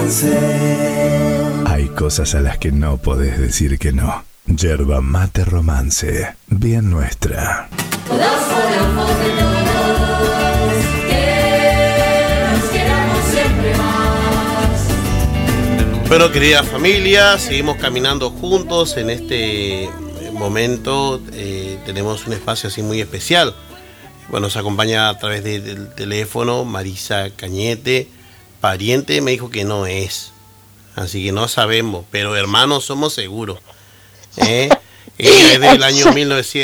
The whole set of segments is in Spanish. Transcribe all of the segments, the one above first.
Hay cosas a las que no podés decir que no. Yerba Mate Romance, bien nuestra. Bueno, querida familia, seguimos caminando juntos en este momento. Tenemos un espacio así muy especial. Bueno, nos acompaña a través del teléfono Marisa Cañete, pariente, me dijo que no es, así que no sabemos, pero hermanos somos seguros. Ella desde el año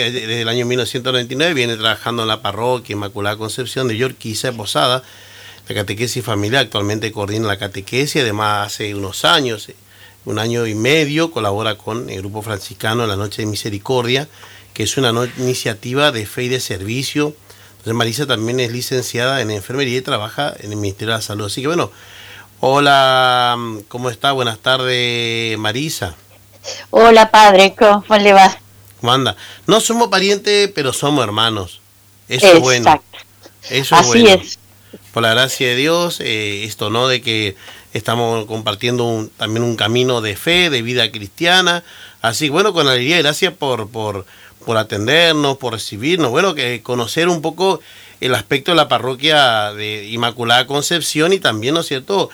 1999 viene trabajando en la parroquia Inmaculada Concepción de Yorquiza de Posada, la catequesis familiar. Actualmente coordina la catequesis, además hace unos años, un año y medio, colabora con el Grupo Franciscano en la Noche de Misericordia, que es una iniciativa de fe y de servicio. Entonces Marisa también es licenciada en enfermería y trabaja en el Ministerio de la Salud. Así que bueno, hola, ¿cómo está? Buenas tardes, Marisa. Hola, padre, ¿cómo le va? ¿Cómo anda? No somos parientes, pero somos hermanos. Eso es bueno. Eso es así bueno. Es. Por la gracia de Dios, esto no de que estamos compartiendo también un camino de fe, de vida cristiana. Así, bueno, con alegría, gracias por atendernos, por recibirnos. Bueno, que conocer un poco el aspecto de la parroquia de Inmaculada Concepción y también, ¿no es cierto?,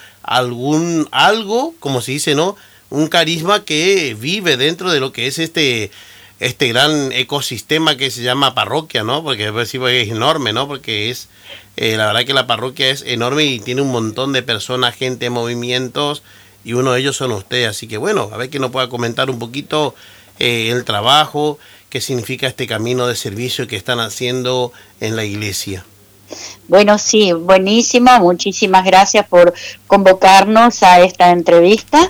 algo, como se dice, ¿no?, un carisma que vive dentro de lo que es este gran ecosistema que se llama parroquia, ¿no? Porque es enorme, ¿no? Porque es, la verdad que la parroquia es enorme y tiene un montón de personas, gente, movimientos, y uno de ellos son ustedes. Así que bueno, a ver que nos pueda comentar un poquito el trabajo, qué significa este camino de servicio que están haciendo en la iglesia. Bueno, sí, buenísimo, muchísimas gracias por convocarnos a esta entrevista.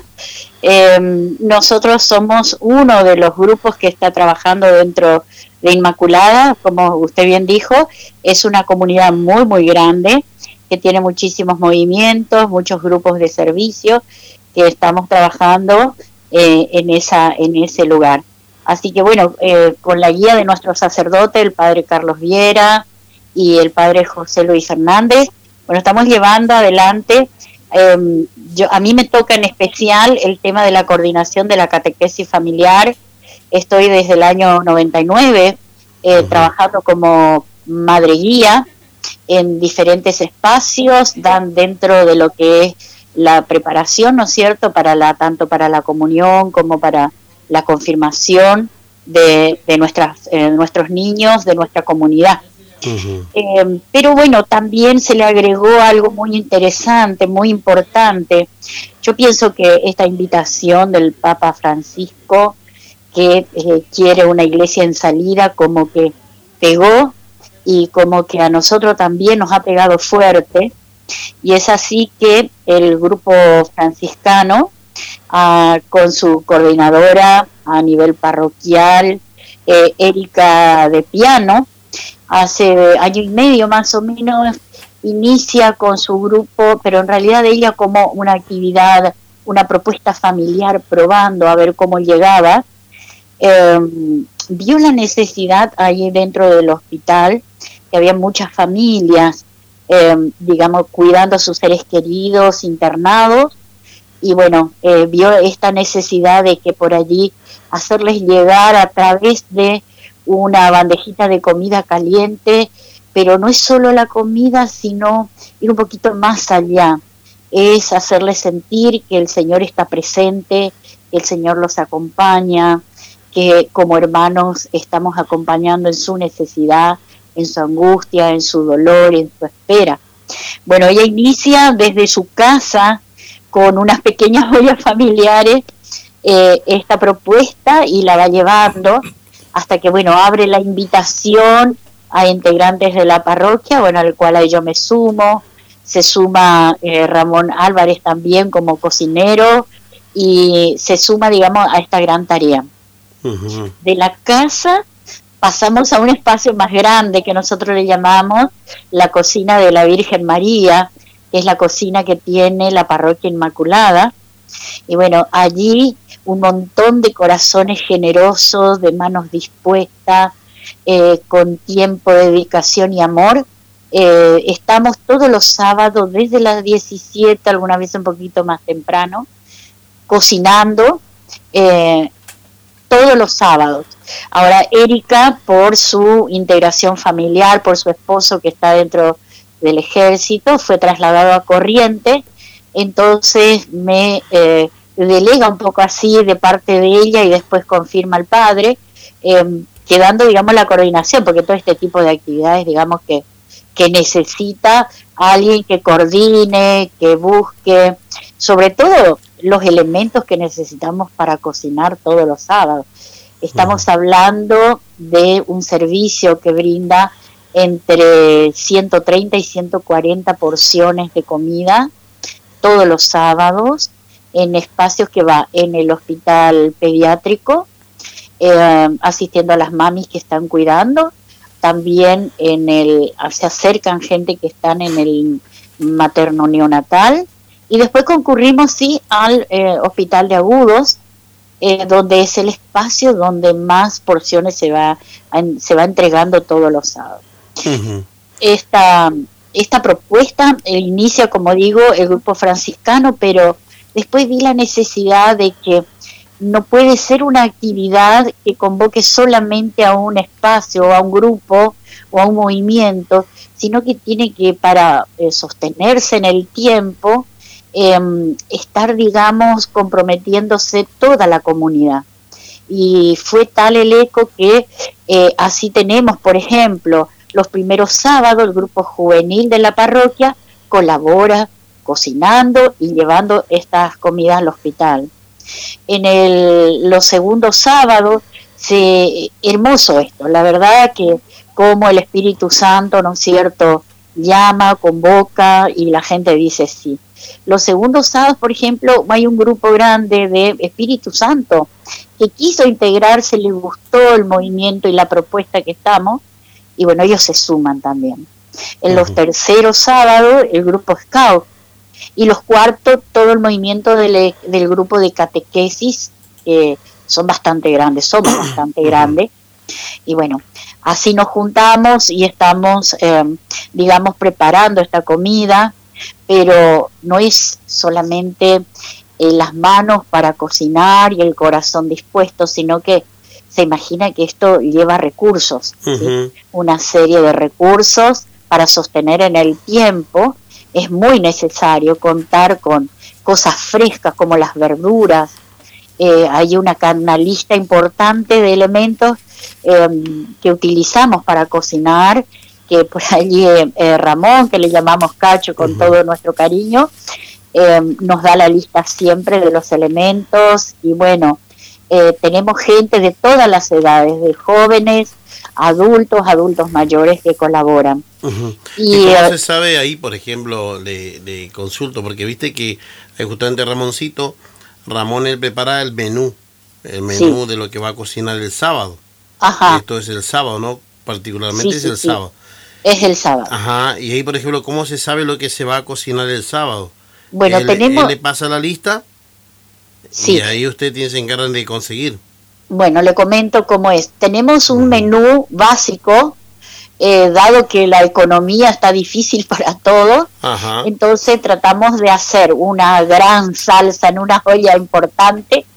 Nosotros somos uno de los grupos que está trabajando dentro de Inmaculada, como usted bien dijo, es una comunidad muy, muy grande, que tiene muchísimos movimientos, muchos grupos de servicio, que estamos trabajando en ese lugar. Así que bueno, con la guía de nuestro sacerdote, el padre Carlos Viera, y el padre José Luis Hernández, bueno, estamos llevando adelante, a mí me toca en especial el tema de la coordinación de la catequesis familiar. Estoy desde el año 99 trabajando como madre guía en diferentes espacios, dentro de lo que es la preparación, ¿no es cierto?, tanto para la comunión como para la confirmación de nuestros niños, de nuestra comunidad. Pero bueno, también se le agregó algo muy interesante, muy importante. Yo pienso que esta invitación del Papa Francisco, que quiere una iglesia en salida, como que pegó y como que a nosotros también nos ha pegado fuerte, y es así que el grupo franciscano, con su coordinadora a nivel parroquial, Erika de Piano, hace año y medio más o menos, inicia con su grupo, pero en realidad ella como una actividad, una propuesta familiar, probando a ver cómo llegaba, vio la necesidad ahí dentro del hospital, que había muchas familias, digamos, cuidando a sus seres queridos, internados, y bueno, vio esta necesidad de que por allí hacerles llegar a través de una bandejita de comida caliente, pero no es solo la comida, sino ir un poquito más allá, es hacerles sentir que el Señor está presente, que el Señor los acompaña, que como hermanos estamos acompañando en su necesidad, en su angustia, en su dolor, en su espera. Bueno, ella inicia desde su casa con unas pequeñas ollas familiares esta propuesta y la va llevando hasta que, bueno, abre la invitación a integrantes de la parroquia, bueno, al cual yo me sumo, se suma Ramón Álvarez también como cocinero y se suma, digamos, a esta gran tarea. Uh-huh. De la casa pasamos a un espacio más grande que nosotros le llamamos la cocina de la Virgen María, que es la cocina que tiene la parroquia Inmaculada. Y bueno, allí un montón de corazones generosos, de manos dispuestas, con tiempo, dedicación y amor, estamos todos los sábados desde las 17, alguna vez un poquito más temprano, cocinando todos los sábados. Ahora Erika, por su integración familiar, por su esposo que está dentro del ejército, fue trasladado a Corrientes, entonces me delega un poco así de parte de ella y después confirma al padre, quedando, digamos, la coordinación, porque todo este tipo de actividades, digamos, que necesita alguien que coordine, que busque, sobre todo los elementos que necesitamos para cocinar todos los sábados. Estamos hablando de un servicio que brinda entre 130 y 140 porciones de comida todos los sábados en espacios que va en el hospital pediátrico, asistiendo a las mamis que están cuidando. También se acercan gente que están en el materno neonatal, y después concurrimos sí al hospital de agudos, donde es el espacio donde más porciones se va entregando todos los sábados. Uh-huh. Esta propuesta inicia, como digo, el grupo franciscano, pero después vi la necesidad de que no puede ser una actividad que convoque solamente a un espacio, o a un grupo, o a un movimiento, sino que tiene que, para sostenerse en el tiempo, estar, digamos, comprometiéndose toda la comunidad. Y fue tal el eco que así tenemos, por ejemplo, los primeros sábados el grupo juvenil de la parroquia colabora cocinando y llevando estas comidas al hospital. En los segundos sábados, hermoso esto, la verdad que como el Espíritu Santo, ¿no es cierto?, llama, convoca y la gente dice sí. Los segundos sábados, por ejemplo, hay un grupo grande de Espíritu Santo que quiso integrarse, les gustó el movimiento y la propuesta que estamos, y bueno, ellos se suman también. En los terceros sábados, el grupo Scout, y los cuartos, todo el movimiento del grupo de catequesis, son bastante grandes, somos bastante grandes, y bueno, así nos juntamos y estamos, digamos, preparando esta comida, pero no es solamente las manos para cocinar y el corazón dispuesto, sino que se imagina que esto lleva recursos, ¿sí? Una serie de recursos para sostener en el tiempo. Es muy necesario contar con cosas frescas como las verduras. Hay una lista importante de elementos que utilizamos para cocinar, que por allí Ramón, que le llamamos Cacho con todo nuestro cariño, nos da la lista siempre de los elementos. Y bueno, tenemos gente de todas las edades, de jóvenes, adultos mayores que colaboran. ¿Y cómo se sabe ahí, por ejemplo, le consulto, porque viste que justamente Ramón él prepara el menú sí, de lo que va a cocinar el sábado? Ajá. Esto es el sábado, ¿no? Particularmente sí, es el sábado. Es el sábado. Ajá, y ahí, por ejemplo, ¿cómo se sabe lo que se va a cocinar el sábado? Bueno, él le pasa la lista, sí, y ahí usted se encarga de conseguir. Bueno, le comento cómo es. Tenemos un menú básico, dado que la economía está difícil para todos, entonces tratamos de hacer una gran salsa en una olla importante,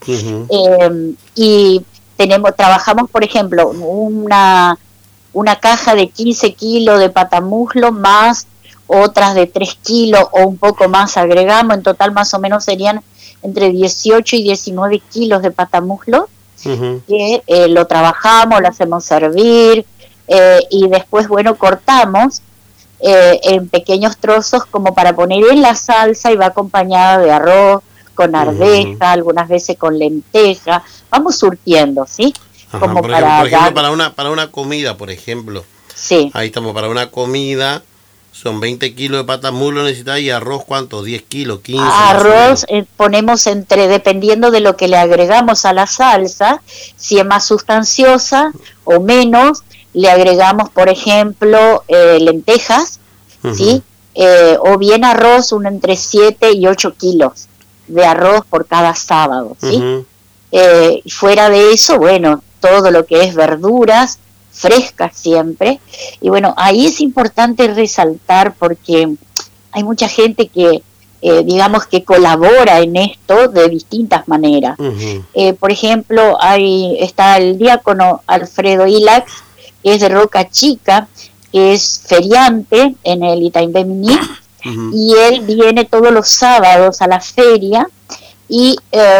y trabajamos, por ejemplo, una caja de 15 kilos de patamuslo más otras de 3 kilos o un poco más agregamos, en total más o menos serían entre 18 y 19 kilos de patamuslo, que lo trabajamos, lo hacemos servir, y después, bueno, cortamos en pequeños trozos como para poner en la salsa, y va acompañada de arroz, con arveja, algunas veces con lenteja, vamos surtiendo, ¿sí? Como por ejemplo, para una comida, por ejemplo. Sí. Ahí estamos, para una comida, son 20 kilos de patamuslo necesitas, y arroz, ¿cuánto? 10 kilos, 15. Arroz ponemos dependiendo de lo que le agregamos a la salsa, si es más sustanciosa o menos, le agregamos, por ejemplo, lentejas, ¿sí? O bien arroz, entre 7 y 8 kilos de arroz por cada sábado, ¿sí? Fuera de eso, bueno, todo lo que es verduras, frescas siempre. Y bueno, ahí es importante resaltar porque hay mucha gente que, digamos, que colabora en esto de distintas maneras. Por ejemplo, está el diácono Alfredo Ilax, que es de Roca Chica, que es feriante en el Itaimbé Miní, y él viene todos los sábados a la feria y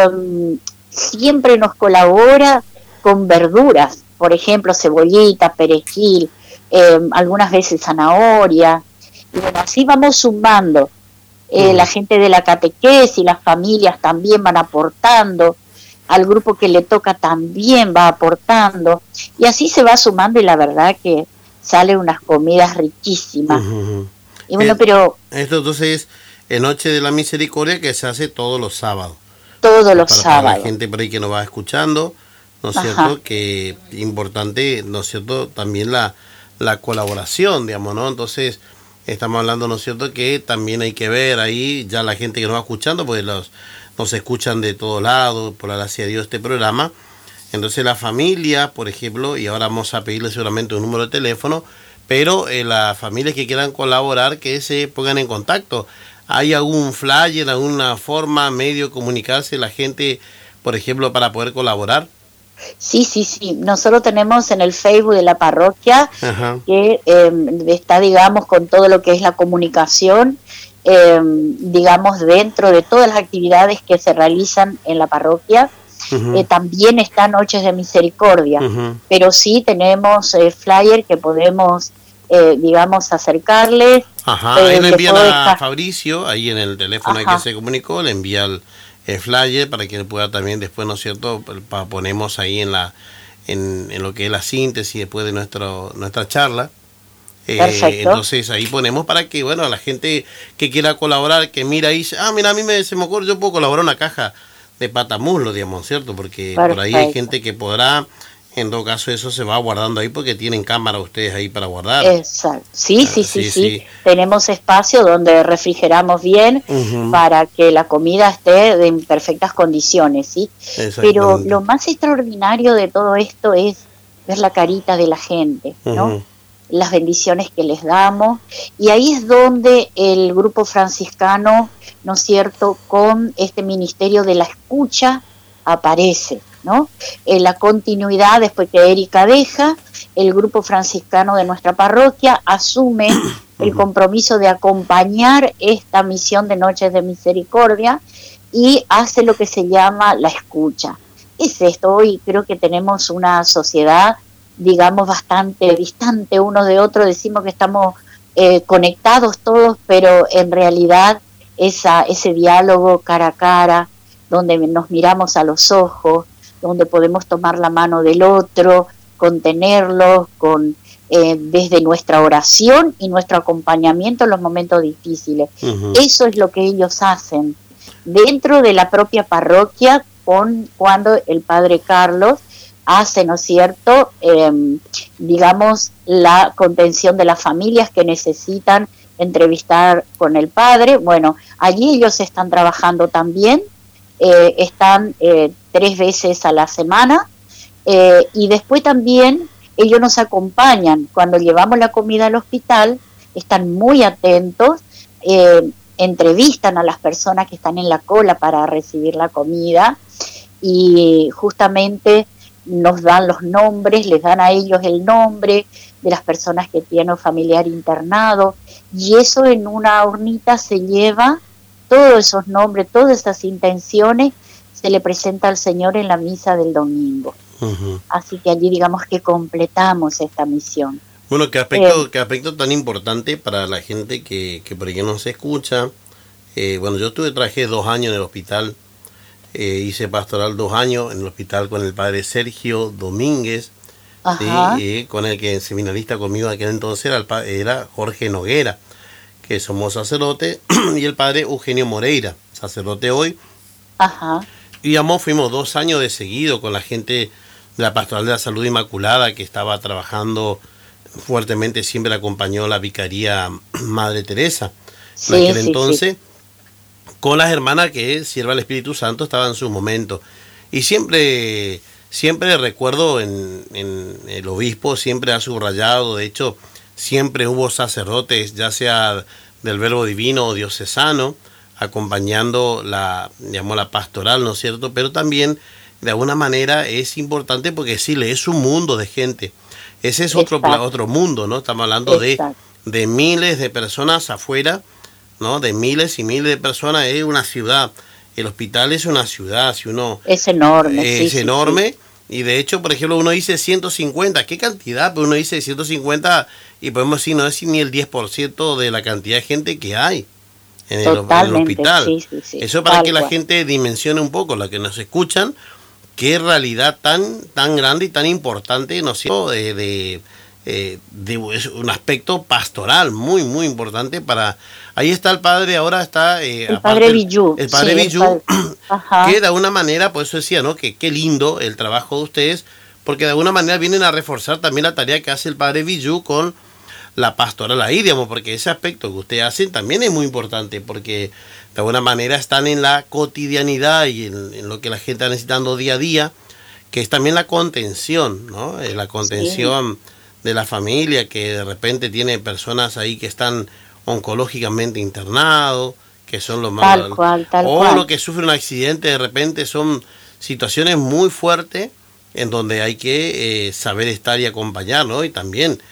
siempre nos colabora con verduras, por ejemplo, cebollita, perejil, algunas veces zanahoria, y bueno, así vamos sumando. La gente de la catequesis, las familias también van aportando, al grupo que le toca también va aportando, y así se va sumando, y la verdad que salen unas comidas riquísimas. Y bueno, pero... Esto entonces es Noche de la Misericordia, que se hace todos los sábados. Todos los sábados. Para la gente por ahí que nos va escuchando, ¿no es cierto? Que importante, ¿no es cierto? También la colaboración, digamos, ¿no? Entonces, estamos hablando, ¿no es cierto? Que también hay que ver ahí, ya la gente que nos va escuchando, pues nos escuchan de todos lados, por la gracia de Dios, este programa. Entonces, la familia, por ejemplo, y ahora vamos a pedirle seguramente un número de teléfono, pero las familias que quieran colaborar, que se pongan en contacto. ¿Hay algún flyer, alguna forma, medio de comunicarse la gente, por ejemplo, para poder colaborar? Sí. Nosotros tenemos en el Facebook de la parroquia, que está, digamos, con todo lo que es la comunicación, digamos, dentro de todas las actividades que se realizan en la parroquia. También está Noches de Misericordia, pero sí tenemos flyer que podemos, digamos, acercarles. Ahí le envían a Fabricio, ahí en el teléfono que se comunicó, le envía el flyer para que él pueda también después, ¿no es cierto? Ponemos ahí en lo que es la síntesis después de nuestra charla. Entonces ahí ponemos para que, bueno, la gente que quiera colaborar, que mira ahí, dice, mira, a mí se me ocurre, yo puedo colaborar una caja de patamuslo, digamos, ¿cierto? Porque por ahí hay gente que podrá, en todo caso eso se va guardando ahí porque tienen cámara ustedes ahí para guardar. Exacto, sí. Tenemos espacio donde refrigeramos bien para que la comida esté en perfectas condiciones, ¿sí? Pero lo más extraordinario de todo esto es ver la carita de la gente, ¿no? Las bendiciones que les damos, y ahí es donde el grupo franciscano, ¿no es cierto?, con este ministerio de la escucha aparece, ¿no? En la continuidad, después que Erika deja, el grupo franciscano de nuestra parroquia asume el compromiso de acompañar esta misión de Noches de Misericordia y hace lo que se llama la escucha. Es esto, hoy creo que tenemos una sociedad, digamos, bastante distante uno de otro, decimos que estamos conectados todos, pero en realidad ese diálogo cara a cara, donde nos miramos a los ojos, donde podemos tomar la mano del otro, contenerlos, desde nuestra oración y nuestro acompañamiento en los momentos difíciles. Eso es lo que ellos hacen dentro de la propia parroquia, cuando el padre Carlos hace, ¿no es cierto?, digamos, la contención de las familias que necesitan entrevistar con el padre. Bueno, allí ellos están trabajando también, están 3 veces a la semana, y después también ellos nos acompañan cuando llevamos la comida al hospital, están muy atentos, entrevistan a las personas que están en la cola para recibir la comida, y justamente nos dan los nombres, les dan a ellos el nombre de las personas que tienen un familiar internado, y eso en una urnita se lleva, todos esos nombres, todas esas intenciones, se le presenta al Señor en la misa del domingo. Así que allí digamos que completamos esta misión. Bueno, qué aspecto tan importante para la gente que por ahí nos escucha. Bueno, yo trabajé 2 años en el hospital, hice pastoral 2 años en el hospital con el padre Sergio Domínguez, ¿sí? Con el que seminarista conmigo de aquel entonces era Jorge Noguera, que somos sacerdote, y el padre Eugenio Moreira, sacerdote hoy. Y fuimos 2 años de seguido con la gente de la Pastoral de la Salud Inmaculada, que estaba trabajando fuertemente, siempre acompañó la Vicaría Madre Teresa. En aquel entonces, con las hermanas que, sierva del Espíritu Santo, estaban en sus momentos. Y siempre siempre recuerdo en el obispo, siempre ha subrayado, de hecho, siempre hubo sacerdotes, ya sea del Verbo Divino o diocesano, acompañando la pastoral, ¿no es cierto? Pero también, de alguna manera, es importante porque sí, es un mundo de gente. Ese es otro mundo, ¿no? Estamos hablando de miles de personas afuera, ¿no? De miles y miles de personas. Es una ciudad. El hospital es una ciudad. Si uno es enorme. Es enorme. Sí. Y de hecho, por ejemplo, uno dice 150. ¿Qué cantidad? Pero uno dice 150 y podemos decir, no es ni el 10% de la cantidad de gente que hay en el hospital. Sí. Eso para que la gente dimensione un poco, la que nos escuchan, qué realidad tan grande y tan importante, ¿no es cierto?, de un aspecto pastoral muy, muy importante para... Ahí está el padre, ahora está... el padre Villú. El padre Villú, que de alguna manera, por eso decía, ¿no?, que qué lindo el trabajo de ustedes, porque de alguna manera vienen a reforzar también la tarea que hace el padre Villú con la pastoral ahí, digamos, porque ese aspecto que ustedes hacen también es muy importante, porque de alguna manera están en la cotidianidad y en lo que la gente está necesitando día a día, que es también la contención, ¿no? La contención de la familia, que de repente tiene personas ahí que están oncológicamente internados, que son los más... Tal cual. Lo que sufre un accidente, de repente son situaciones muy fuertes en donde hay que saber estar y acompañar, ¿no? Y también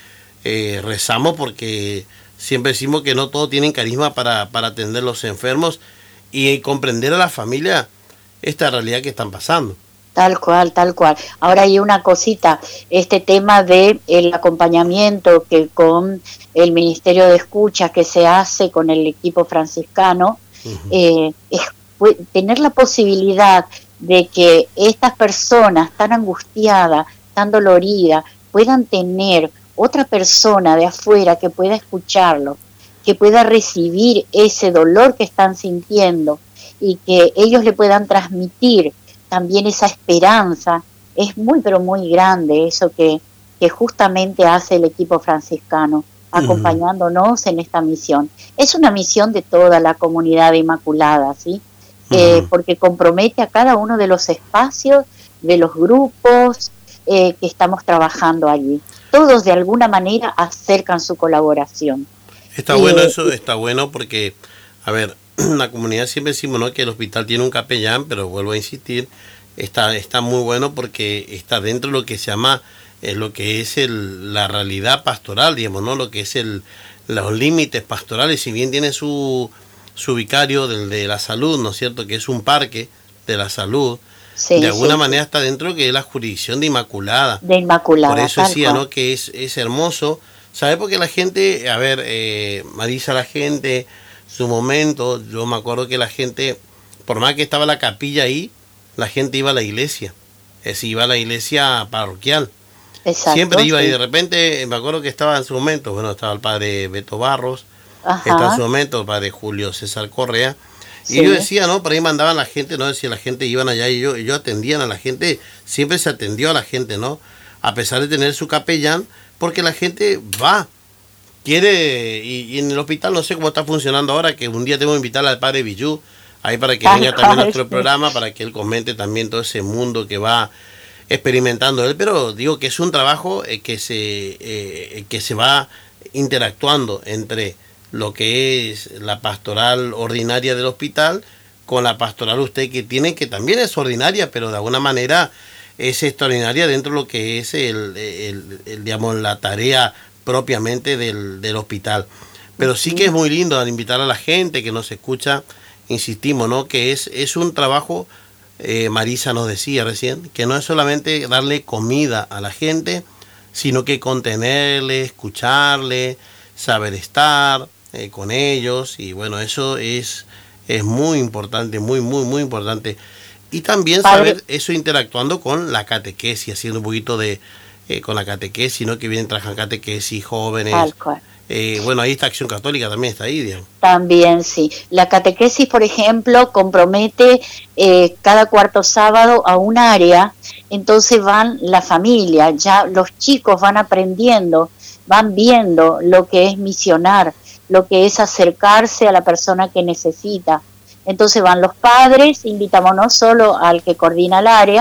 rezamos porque siempre decimos que no todos tienen carisma para atender a los enfermos y comprender a la familia esta realidad que están pasando. Tal cual. Ahora hay una cosita, este tema de el acompañamiento que con el Ministerio de Escucha que se hace con el equipo franciscano, es tener la posibilidad de que estas personas tan angustiadas, tan doloridas, puedan tener otra persona de afuera que pueda escucharlo, que pueda recibir ese dolor que están sintiendo y que ellos le puedan transmitir también esa esperanza. Es muy, pero muy grande eso que justamente hace el equipo franciscano, acompañándonos en esta misión. Es una misión de toda la comunidad de Inmaculada, ¿sí? Porque compromete a cada uno de los espacios, de los grupos que estamos trabajando allí. Todos de alguna manera acercan su colaboración. Está bueno eso, está bueno porque, a ver, la comunidad siempre decimos, ¿no?, que el hospital tiene un capellán, pero vuelvo a insistir, está muy bueno porque está dentro de lo que se llama, lo que es la realidad pastoral, digamos, ¿no?, lo que es los límites pastorales. Si bien tiene su vicario de la salud, ¿no es cierto?, que es un parque de la salud, de alguna manera está dentro que es la jurisdicción de Inmaculada. Por eso decía, ¿no?, que es hermoso, ¿sabes? Porque la gente, a ver, Marisa, la gente, su momento, yo me acuerdo que la gente, por más que estaba la capilla ahí, la gente iba a la iglesia, iba a la iglesia parroquial. Exacto, siempre iba, y de repente me acuerdo que estaba en su momento, bueno, estaba el padre Beto Barros, está en su momento el padre Julio César Correa, y yo decía, ¿no?, por ahí mandaban la gente, ¿no?, decía, la gente iban allá y ellos atendían a la gente, siempre se atendió a la gente, ¿no?, a pesar de tener su capellán, porque la gente va, quiere, y en el hospital no sé cómo está funcionando ahora, que un día tengo que invitar al padre Villú, ahí para que venga también a nuestro programa, para que él comente también todo ese mundo que va experimentando él, pero digo que es un trabajo que se va interactuando entre lo que es la pastoral ordinaria del hospital con la pastoral usted que tiene, que también es ordinaria, pero de alguna manera es extraordinaria dentro de lo que es digamos, la tarea propiamente del hospital. Pero sí que es muy lindo al invitar a la gente que nos escucha, insistimos, ¿no?, que es un trabajo, Marisa nos decía recién, que no es solamente darle comida a la gente, sino que contenerle, escucharle, saber estar con ellos, y bueno, eso es muy importante, muy, muy, muy importante. Y también saber eso interactuando con la catequesis, haciendo un poquito con la catequesis, ¿no?, que vienen, trabajan catequesis, jóvenes. Bueno, ahí está Acción Católica, también está ahí, digamos. También, sí. La catequesis, por ejemplo, compromete cada cuarto sábado a un área, entonces van la familia, ya los chicos van aprendiendo, van viendo lo que es misionar, lo que es acercarse a la persona que necesita. Entonces van los padres, invitamos no solo al que coordina el área,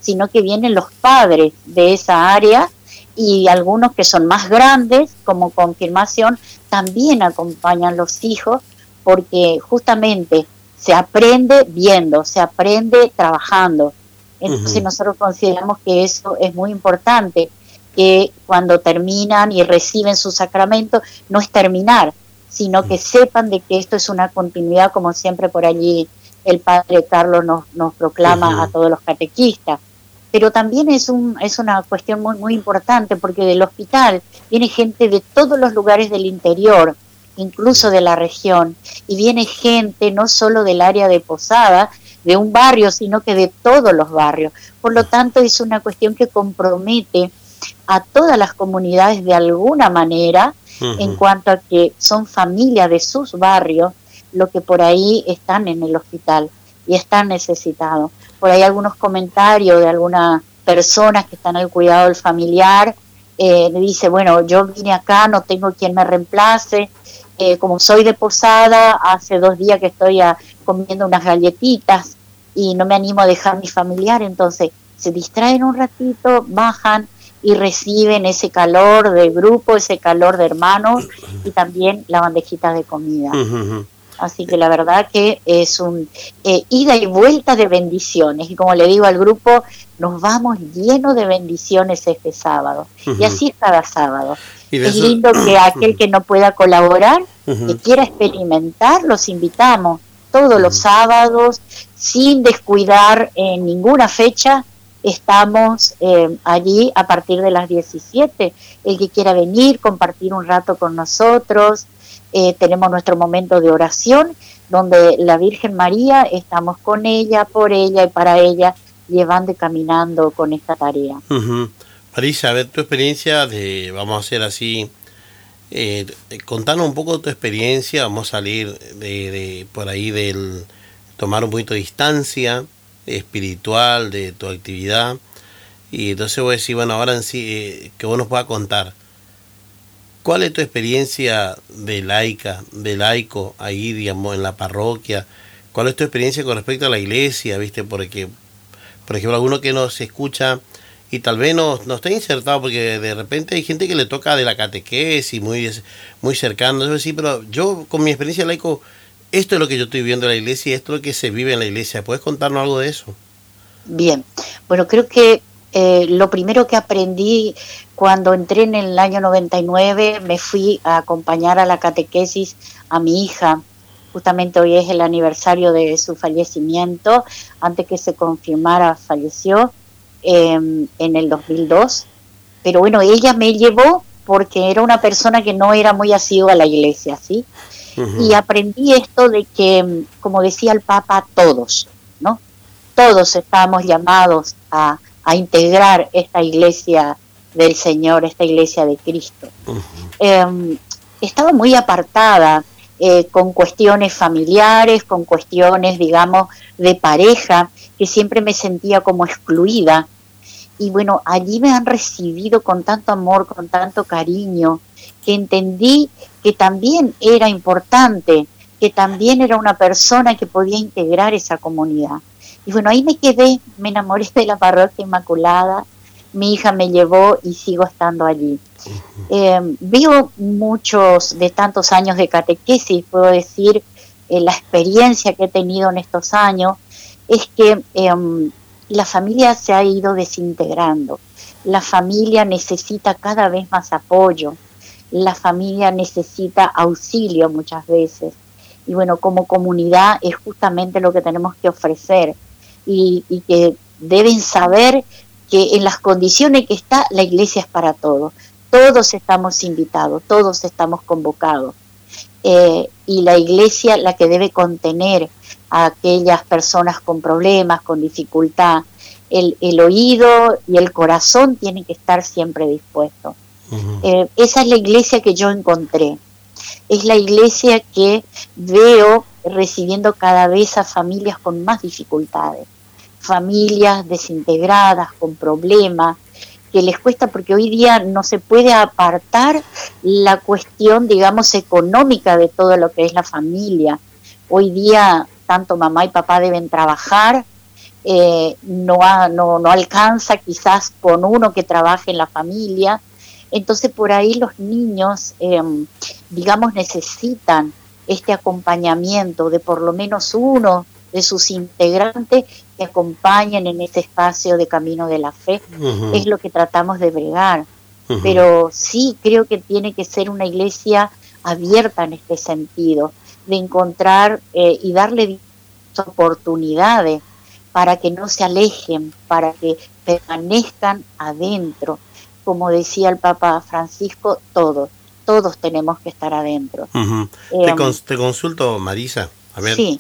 sino que vienen los padres de esa área y algunos que son más grandes, como confirmación, también acompañan los hijos, porque justamente se aprende viendo, se aprende trabajando. Entonces nosotros consideramos que eso es muy importante, que cuando terminan y reciben su sacramento, no es terminar, sino que sepan de que esto es una continuidad, como siempre por allí el padre Carlos nos proclama a todos los catequistas. Pero también es una cuestión muy, muy importante, porque del hospital viene gente de todos los lugares del interior, incluso de la región, y viene gente no solo del área de Posada, de un barrio, sino que de todos los barrios. Por lo tanto, es una cuestión que compromete a todas las comunidades de alguna manera, en cuanto a que son familias de sus barrios, lo que por ahí están en el hospital y están necesitados. Por ahí algunos comentarios de algunas personas que están al cuidado del familiar, dice, bueno, yo vine acá, no tengo quien me reemplace, como soy de Posada, hace 2 días que estoy comiendo unas galletitas y no me animo a dejar mi familiar, entonces se distraen un ratito, bajan y reciben ese calor de grupo, ese calor de hermanos y también la bandejita de comida. Así que la verdad que es un ida y vuelta de bendiciones, y como le digo al grupo, nos vamos llenos de bendiciones este sábado, y así es cada sábado. Es lindo que aquel que no pueda colaborar, que quiera experimentar, los invitamos todos los sábados, sin descuidar en ninguna fecha. Estamos allí a partir de las 17, el que quiera venir, compartir un rato con nosotros. Tenemos nuestro momento de oración, donde la Virgen María, estamos con ella, por ella y para ella, llevando y caminando con esta tarea. Marisa, a ver tu experiencia vamos a hacer así, contanos un poco tu experiencia, vamos a salir de por ahí del tomar un poquito de distancia espiritual de tu actividad, y entonces voy a decir, bueno, ahora en sí, que vos nos puedas contar, ¿cuál es tu experiencia de laico ahí, digamos, en la parroquia? ¿Cuál es tu experiencia con respecto a la iglesia, viste? Porque, por ejemplo, alguno que nos escucha y tal vez no está insertado, porque de repente hay gente que le toca de la catequesis muy cercano, es decir, pero yo con mi experiencia de laico, esto es lo que yo estoy viviendo en la iglesia y esto es lo que se vive en la iglesia. ¿Puedes contarnos algo de eso? Bien, bueno, creo que lo primero que aprendí cuando entré en el año 99, me fui a acompañar a la catequesis a mi hija. Justamente hoy es el aniversario de su fallecimiento. Antes que se confirmara, falleció en el 2002. Pero bueno, ella me llevó porque era una persona que no era muy asidua a la iglesia, ¿sí? Y aprendí esto de que, como decía el Papa, todos, ¿no? Todos estamos llamados a integrar esta iglesia del Señor, esta iglesia de Cristo. Estaba muy apartada, con cuestiones familiares, con cuestiones, digamos, de pareja, que siempre me sentía como excluida. Y bueno, allí me han recibido con tanto amor, con tanto cariño, que entendí que también era importante, que también era una persona que podía integrar esa comunidad. Y bueno, ahí me quedé, me enamoré de la parroquia Inmaculada, mi hija me llevó y sigo estando allí. Vivo muchos de tantos años de catequesis, puedo decir, la experiencia que he tenido en estos años es que la familia se ha ido desintegrando, la familia necesita cada vez más apoyo, la familia necesita auxilio muchas veces, y bueno, como comunidad es justamente lo que tenemos que ofrecer, y que deben saber que en las condiciones que está, la iglesia es para todos. Todos estamos invitados, todos estamos convocados. Y la iglesia, la que debe contener a aquellas personas con problemas, con dificultad, el oído y el corazón tienen que estar siempre dispuestos. Esa es la iglesia que yo encontré. Es la iglesia que veo recibiendo cada vez a familias con más dificultades. Familias desintegradas, con problemas, que les cuesta, porque hoy día no se puede apartar la cuestión, digamos, económica de todo lo que es la familia. Hoy día, tanto mamá y papá deben trabajar, no alcanza quizás con uno que trabaje en la familia. Entonces por ahí los niños, digamos, necesitan este acompañamiento de por lo menos uno de sus integrantes que acompañen en este espacio de camino de la fe. Ujú. Es lo que tratamos de bregar. Ujú. Pero sí creo que tiene que ser una iglesia abierta en este sentido, de encontrar y darle oportunidades para que no se alejen, para que permanezcan adentro. Como decía el Papa Francisco, todos tenemos que estar adentro. Ujú. Te consulto, Marisa, a ver, Sí,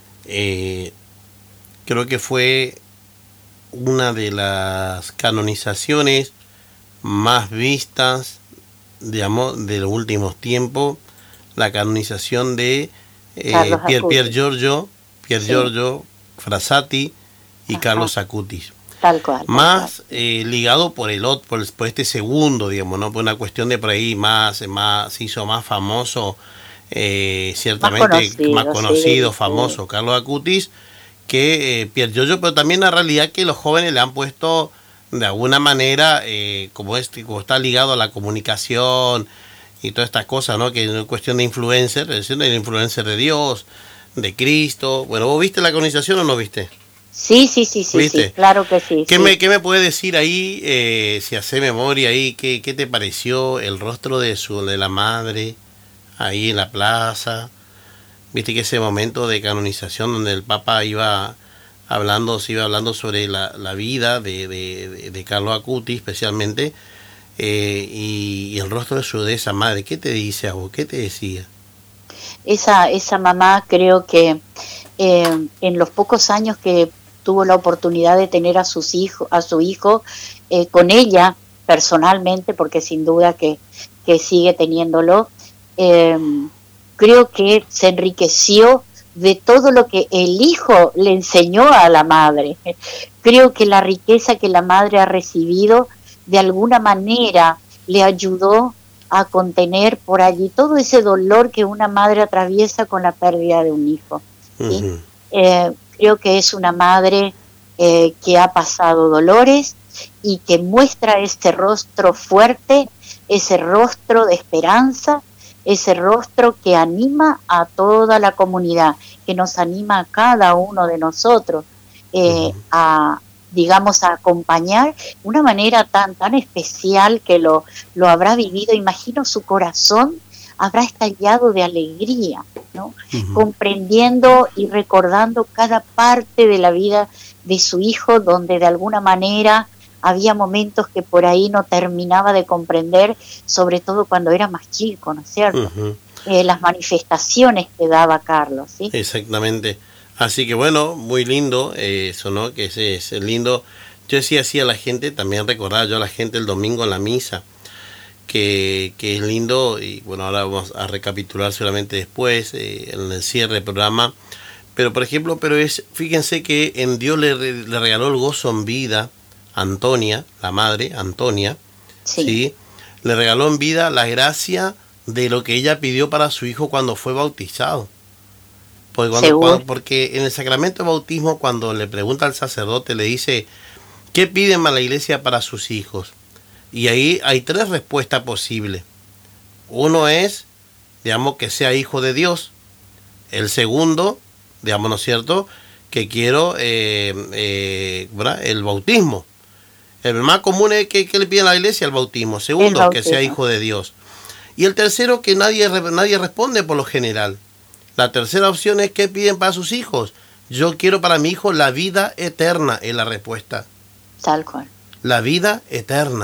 creo que fue una de las canonizaciones más vistas, digamos, de los últimos tiempos, la canonización de Carlos Acutis. Pier Sí. Giorgio Frassati y Ajá. Carlos Acutis. tal cual. Más ligado por este segundo, digamos, ¿no? Por una cuestión de por ahí se hizo más famoso, ciertamente más conocido, sí. famoso, Carlos Acutis, que Pier Giorgio, pero también la realidad que los jóvenes le han puesto de alguna manera, como está ligado a la comunicación y todas estas cosas, ¿no? Que es cuestión de influencer, es decir, el influencer de Dios, de Cristo. Bueno, ¿vos viste la canonización o no viste? Sí, ¿Viste? claro que sí. ¿Qué sí. me puedes decir ahí, si hace memoria ahí, qué te pareció el rostro de la madre ahí en la plaza? Viste que ese momento de canonización donde el Papa se iba hablando sobre la vida de Carlos Acutis especialmente, y el rostro de esa madre, ¿qué te dice a vos? ¿Qué te decía? Esa mamá creo que en los pocos años que tuvo la oportunidad de tener a su hijo con ella personalmente, porque sin duda que sigue teniéndolo, creo que se enriqueció de todo lo que el hijo le enseñó a la madre. Creo que la riqueza que la madre ha recibido de alguna manera le ayudó a contener por allí todo ese dolor que una madre atraviesa con la pérdida de un hijo, ¿sí? Uh-huh. Creo que es una madre que ha pasado dolores y que muestra ese rostro fuerte, ese rostro de esperanza, ese rostro que anima a toda la comunidad, que nos anima a cada uno de nosotros a acompañar de una manera tan especial que lo habrá vivido. Imagino su corazón habrá estallado de alegría, ¿no? Uh-huh. Comprendiendo y recordando cada parte de la vida de su hijo, donde de alguna manera había momentos que por ahí no terminaba de comprender, sobre todo cuando era más chico, ¿no es cierto? Uh-huh. Las manifestaciones que daba Carlos, ¿sí? Exactamente. Así que bueno, muy lindo eso, ¿no? Que es lindo. Yo decía así a la gente, también recordaba yo a la gente el domingo en la misa, que es lindo, y bueno, ahora vamos a recapitular solamente después, en el cierre del programa. Pero por ejemplo, fíjense que en Dios le regaló el gozo en vida a Antonia, la madre, Antonia, ¿sí? Le regaló en vida la gracia de lo que ella pidió para su hijo cuando fue bautizado. Porque en el sacramento de bautismo, cuando le pregunta al sacerdote, le dice, ¿qué piden a la iglesia para sus hijos? Y ahí hay 3 respuestas posibles. Uno es, digamos, que sea hijo de Dios. El segundo, digamos, ¿no es cierto?, que quiero el bautismo. El más común es que le piden a la iglesia el bautismo. Segundo, que sea hijo de Dios. Y el tercero, que nadie responde por lo general. La tercera opción es, ¿qué piden para sus hijos? Yo quiero para mi hijo la vida eterna, es la respuesta. Tal cual. La vida eterna.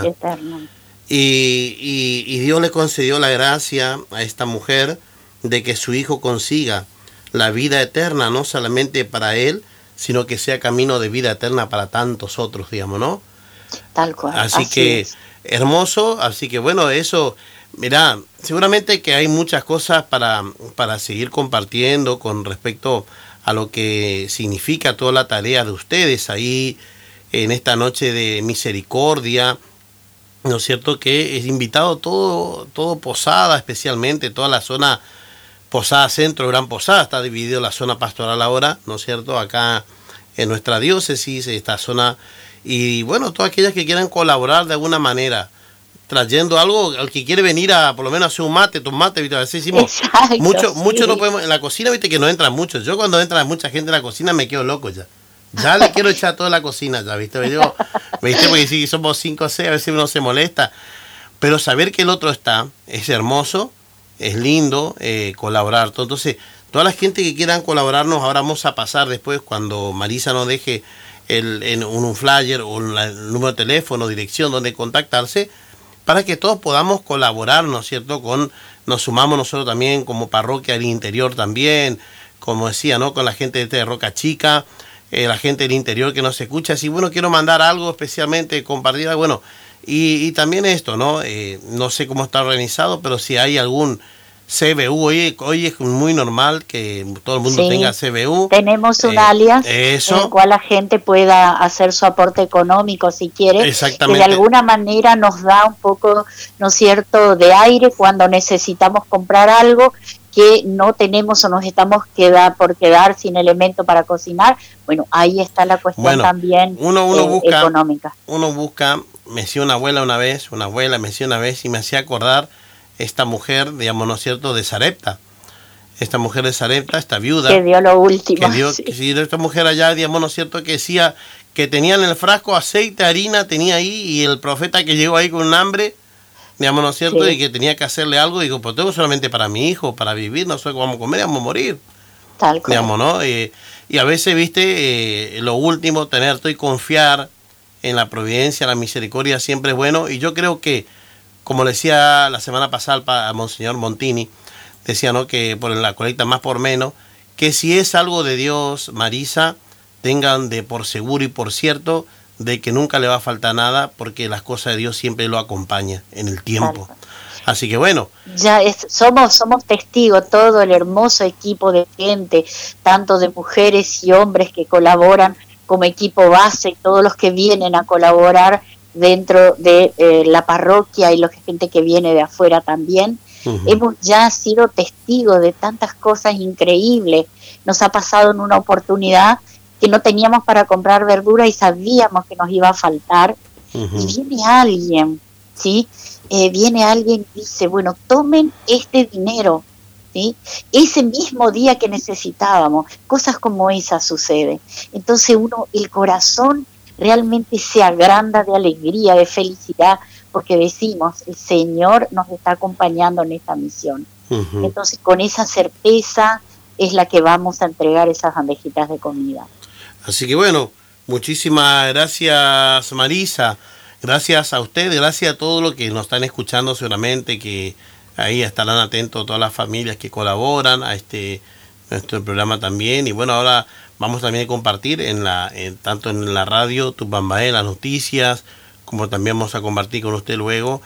Y Dios le concedió la gracia a esta mujer de que su hijo consiga la vida eterna, no solamente para él, sino que sea camino de vida eterna para tantos otros, digamos, ¿no? Tal cual. Así que es. Hermoso, así que bueno, eso, mirá, seguramente que hay muchas cosas para seguir compartiendo con respecto a lo que significa toda la tarea de ustedes ahí en esta noche de misericordia, ¿no es cierto? Que es invitado todo Posada, especialmente toda la zona Posada Centro, Gran Posada, está dividido la zona pastoral ahora, ¿no es cierto? Acá en nuestra diócesis, esta zona, y bueno, todas aquellas que quieran colaborar de alguna manera, trayendo algo, al que quiere venir a por lo menos hacer un mate, ¿viste? A veces decimos, mucho no podemos, en la cocina, viste que no entran muchos. Yo cuando entra mucha gente en la cocina me quedo loco ya. Ya le quiero echar toda la cocina, ya, ¿viste? Digo, ¿viste? Porque si somos 5 o 6, a veces uno se molesta. Pero saber que el otro está, es hermoso, es lindo, colaborar. Entonces, toda la gente que quieran colaborarnos, ahora vamos a pasar después, cuando Marisa nos deje en un flyer o el número de teléfono, dirección donde contactarse, para que todos podamos colaborar, ¿no es cierto? Nos sumamos nosotros también como parroquia del interior también, como decía, ¿no? Con la gente de Roca Chica, la gente del interior que nos escucha, si bueno, quiero mandar algo especialmente, compartir, bueno, y también esto, ¿no? No sé cómo está organizado, pero si hay algún CBU, hoy es muy normal que todo el mundo tenga CBU. Tenemos un alias en el cual la gente pueda hacer su aporte económico si quiere, que de alguna manera nos da un poco, ¿no es cierto?, de aire cuando necesitamos comprar algo que no tenemos o nos estamos por quedar sin elemento para cocinar. Bueno, ahí está la cuestión también económica. Uno busca, me decía una abuela y me hacía acordar esta mujer, digamos, ¿no es cierto?, de Sarepta. Esta mujer de Sarepta, esta viuda. Que dio lo último. Esta mujer allá, digamos, ¿no es cierto?, que decía que tenía en el frasco aceite, harina, tenía ahí, y el profeta que llegó ahí con un hambre, digamos, ¿no es cierto?, y que tenía que hacerle algo, digo, pues tengo solamente para mi hijo, para vivir, no sé cómo vamos a comer, vamos a morir. Tal cual. Digamos, ¿no? Y a veces, viste, lo último, tener y confiar en la providencia, la misericordia, siempre es bueno, y yo creo que, como le decía la semana pasada a Monseñor Montini, decía, ¿no?, que por la colecta más por menos, que si es algo de Dios, Marisa, tengan de por seguro y por cierto de que nunca le va a faltar nada, porque las cosas de Dios siempre lo acompañan en el tiempo. Así que bueno. Ya somos testigos, todo el hermoso equipo de gente, tanto de mujeres y hombres que colaboran como equipo base, todos los que vienen a colaborar dentro de la parroquia y la gente que viene de afuera también. Hemos ya sido testigos de tantas cosas increíbles. Nos ha pasado en una oportunidad que no teníamos para comprar verdura y sabíamos que nos iba a faltar. Y viene alguien, ¿sí? Viene alguien y dice, bueno, tomen este dinero, ¿sí? Ese mismo día que necesitábamos. Cosas como esas suceden. Entonces el corazón realmente se agranda de alegría, de felicidad, porque decimos, el Señor nos está acompañando en esta misión. Entonces, con esa certeza es la que vamos a entregar esas bandejitas de comida. Así que bueno, muchísimas gracias, Marisa, gracias a usted, gracias a todos los que nos están escuchando seguramente, que ahí estarán atentos todas las familias que colaboran a nuestro programa también. Y bueno, ahora vamos también a compartir tanto en la radio Tupambaé, las noticias, como también vamos a compartir con usted luego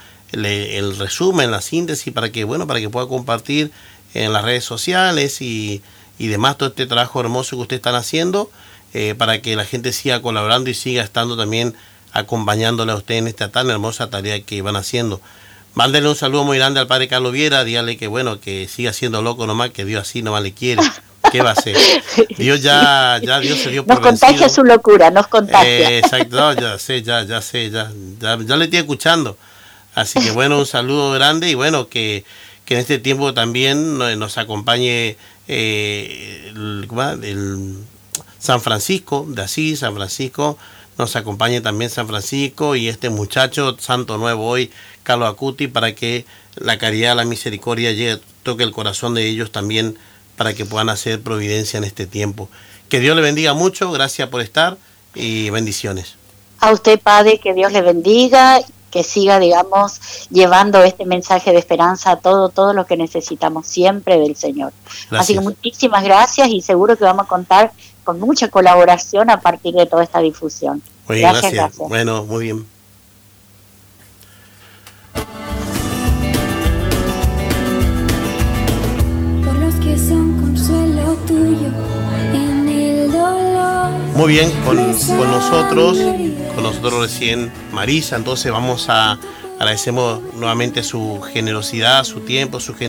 el resumen, la síntesis, para que pueda compartir en las redes sociales y demás todo este trabajo hermoso que ustedes están haciendo, para que la gente siga colaborando y siga estando también acompañándole a usted en esta tan hermosa tarea que van haciendo. Mándele un saludo muy grande al padre Carlos Viera, dígale que siga siendo loco nomás, que Dios así nomás le quiere. ¿Qué va a hacer? Dios ya Dios se dio por vencido. Nos contagia su locura, nos contagia. Exacto, no, ya le estoy escuchando. Así que bueno, un saludo grande y bueno, que en este tiempo también nos acompañe el San Francisco de Asís, San Francisco, nos acompañe también San Francisco y este muchacho santo nuevo hoy, Carlos Acuti, para que la caridad, la misericordia toque el corazón de ellos también, para que puedan hacer providencia en este tiempo. Que Dios le bendiga mucho, gracias por estar y bendiciones. A usted, Padre, que Dios le bendiga, que siga, llevando este mensaje de esperanza a todo lo que necesitamos siempre del Señor. Gracias. Así que muchísimas gracias y seguro que vamos a contar con mucha colaboración a partir de toda esta difusión. Muy bien, gracias. Bueno, muy bien. Muy bien, con nosotros recién Marisa, entonces agradecemos nuevamente su generosidad, su tiempo, su